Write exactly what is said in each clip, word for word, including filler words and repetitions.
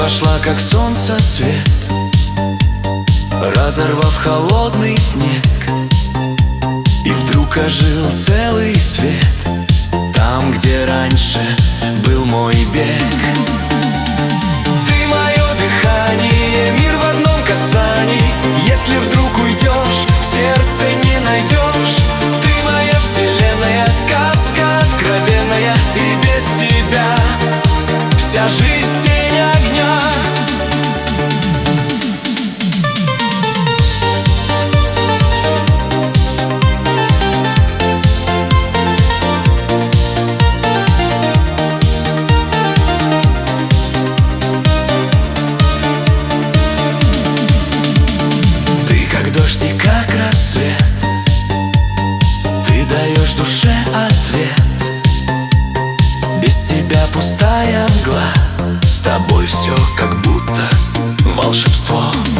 вошла, как солнце свет, разорвав холодный снег. И вдруг ожил целый свет там, где раньше был мой бег. Ты мое дыхание, мир в одном касании. Если вдруг уйдешь, в сердце не найдешь. Ты моя вселенная, сказка откровенная, и без тебя вся жизнь тень огня. Дождь и как рассвет, ты даешь душе ответ. Без тебя пустая мгла, с тобой все как будто волшебство.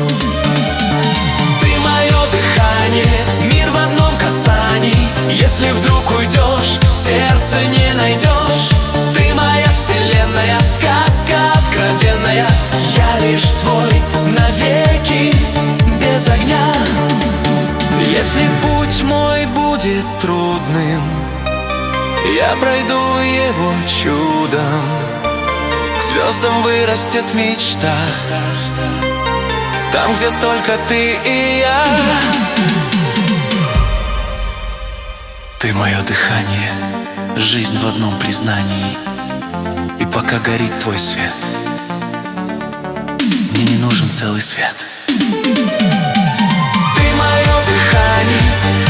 Ты мое дыхание, мир в одном касании. Если вдруг уйдешь, сердце не найдешь. Ты моя вселенная, сказка откровенная, я лишь твой навеки без огня. Если путь мой будет трудным, я пройду его чудом. К звездам вырастет мечта, там, где только ты и я. Ты мое дыхание, жизнь в одном признании. И пока горит твой свет, мне не нужен целый свет. Ты мое дыхание,